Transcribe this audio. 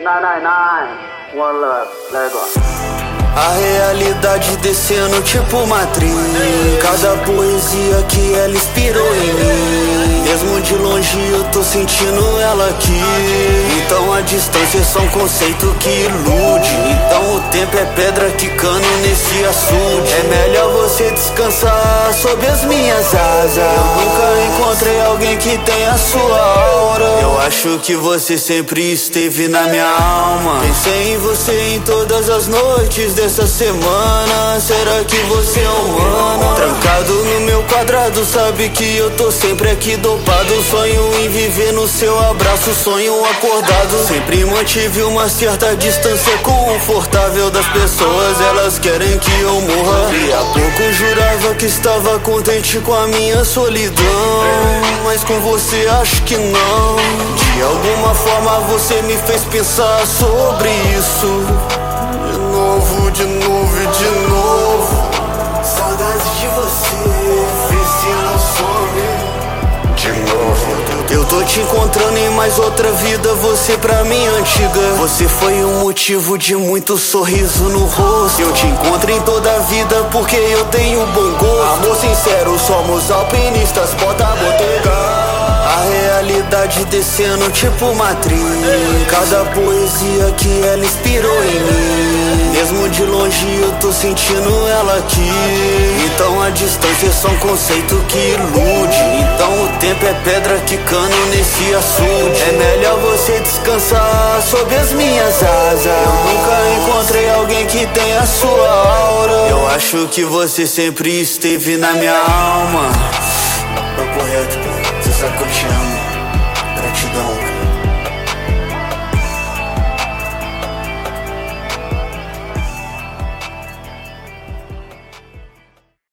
999, one love, let go. A realidade descendo tipo Matrix. Cada poesia que ela inspirou em mim. Mesmo de longe eu tô sentindo ela aqui. Então a distância é só um conceito que ilude. Então o tempo é pedra quicando nesse açude. É melhor você descansar sob as minhas asas. Eu nunca encontrei alguém que tenha a sua aura. Eu acho que você sempre esteve na minha alma. Pensei em você em todas as noites dessa semana. Será que você é humano? Trancado no meu quadrado, sabe que eu tô sempre aqui dopado. Sonho em viver no seu abraço, sonho acordado. Sempre mantive uma certa distância confortável das pessoas. Elas querem que eu morra. E há pouco jurava que estava contente com a minha solidão, mas com você acho que não. De alguma forma você me fez pensar sobre isso. De novo, de novo e de novo. Saudades de você, vê se não some. De novo. Eu tô te encontrando em mais outra vida. Você pra mim antiga. Você foi um motivo de muito sorriso no rosto. Eu te encontro em toda a vida porque eu tenho bom gosto. Amor sincero, somos alpinistas, bota a botega. A realidade descendo tipo Matrix. Cada poesia que ela inspirou em mim. Mesmo de longe eu tô sentindo ela aqui. Então a distância é só um conceito que ilude. Então o tempo é pedra quicando nesse açude. É melhor você descansar sob as minhas asas. Eu nunca encontrei alguém que tenha a sua aura. Eu acho que você sempre esteve na minha alma. Papo reto, você sabe que eu te amo.